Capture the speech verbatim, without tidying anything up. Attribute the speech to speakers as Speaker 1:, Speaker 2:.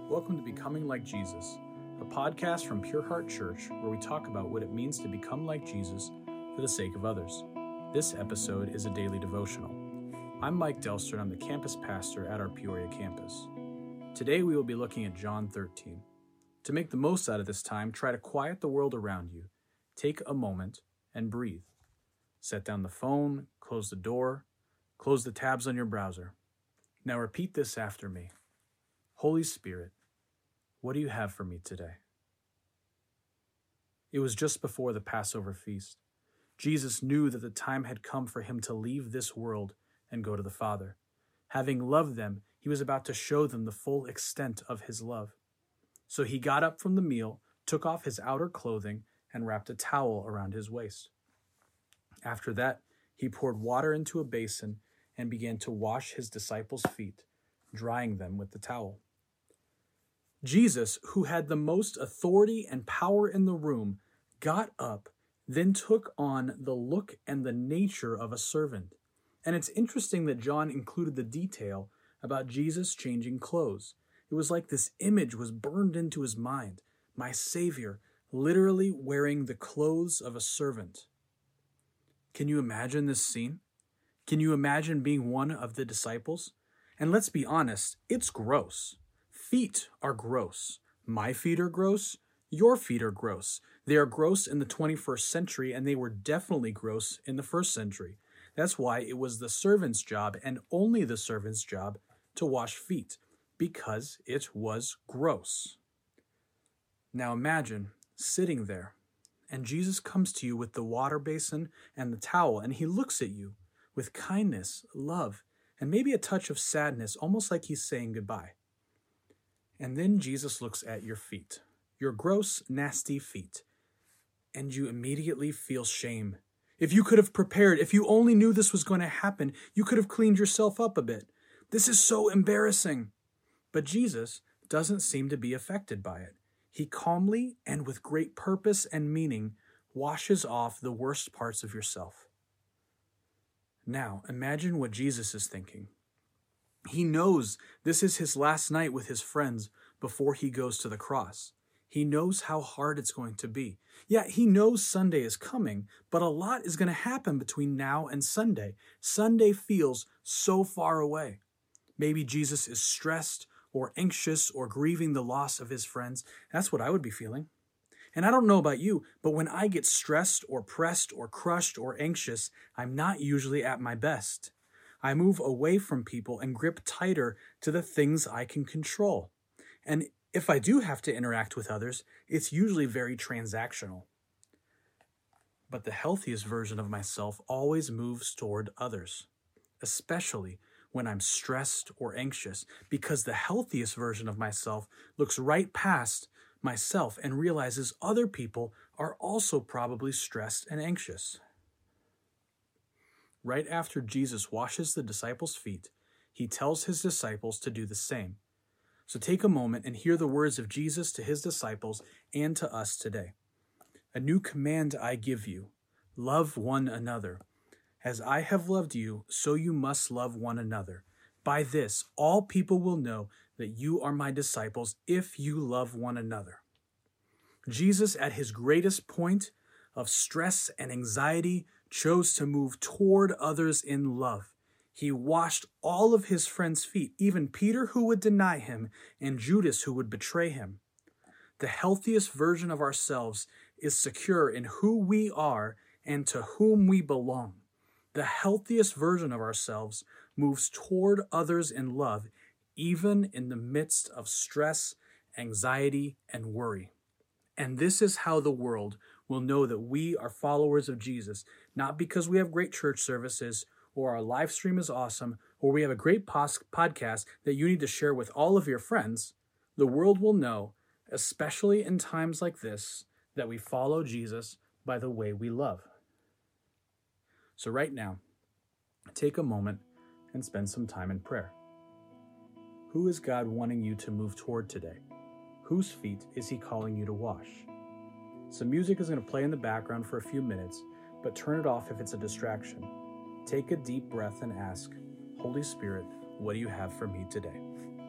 Speaker 1: Welcome to Becoming Like Jesus, a podcast from Pure Heart Church where we talk about what it means to become like Jesus for the sake of others. This episode is a daily devotional. I'm Mike Delster and I'm the campus pastor at our Peoria campus. Today we will be looking at John thirteen. To make the most out of this time, try to quiet the world around you. Take a moment and breathe. Set down the phone, close the door, close the tabs on your browser. Now repeat this after me. Holy Spirit, what do you have for me today? It was just before the Passover feast. Jesus knew that the time had come for him to leave this world and go to the Father. Having loved them, he was about to show them the full extent of his love. So he got up from the meal, took off his outer clothing, and wrapped a towel around his waist. After that, he poured water into a basin and began to wash his disciples' feet, drying them with the towel. Jesus, who had the most authority and power in the room, got up, then took on the look and the nature of a servant. And it's interesting that John included the detail about Jesus changing clothes. It was like this image was burned into his mind. My Savior, literally wearing the clothes of a servant. Can you imagine this scene? Can you imagine being one of the disciples? And let's be honest, it's gross. Feet are gross. My feet are gross. Your feet are gross. They are gross in the twenty-first century, and they were definitely gross in the first century. That's why it was the servant's job, and only the servant's job, to wash feet, because it was gross. Now imagine sitting there, and Jesus comes to you with the water basin and the towel, and he looks at you with kindness, love, and maybe a touch of sadness, almost like he's saying goodbye. And then Jesus looks at your feet, your gross, nasty feet, and you immediately feel shame. If you could have prepared, if you only knew this was going to happen, you could have cleaned yourself up a bit. This is so embarrassing. But Jesus doesn't seem to be affected by it. He calmly and with great purpose and meaning washes off the worst parts of yourself. Now, imagine what Jesus is thinking. He knows this is his last night with his friends before he goes to the cross. He knows how hard it's going to be. Yeah, he knows Sunday is coming, but a lot is going to happen between now and Sunday. Sunday feels so far away. Maybe Jesus is stressed or anxious or grieving the loss of his friends. That's what I would be feeling. And I don't know about you, but when I get stressed or pressed or crushed or anxious, I'm not usually at my best. I move away from people and grip tighter to the things I can control. And if I do have to interact with others, it's usually very transactional. But the healthiest version of myself always moves toward others, especially when I'm stressed or anxious, because the healthiest version of myself looks right past myself and realizes other people are also probably stressed and anxious. Right after Jesus washes the disciples' feet, he tells his disciples to do the same. So take a moment and hear the words of Jesus to his disciples and to us today. A new command I give you, love one another. As I have loved you, so you must love one another. By this, all people will know that you are my disciples if you love one another. Jesus, at his greatest point of stress and anxiety, chose to move toward others in love. He washed all of his friends' feet, even Peter who would deny him and Judas who would betray him. The healthiest version of ourselves is secure in who we are and to whom we belong. The healthiest version of ourselves moves toward others in love, even in the midst of stress, anxiety, and worry. And this is how the world will know that we are followers of Jesus, not because we have great church services or our live stream is awesome or we have a great pos- podcast that you need to share with all of your friends. The world will know, especially in times like this, that we follow Jesus by the way we love. So right now, take a moment and spend some time in prayer. Who is God wanting you to move toward today? Whose feet is he calling you to wash? Some music is going to play in the background for a few minutes, but turn it off if it's a distraction. Take a deep breath and ask, Holy Spirit, what do you have for me today?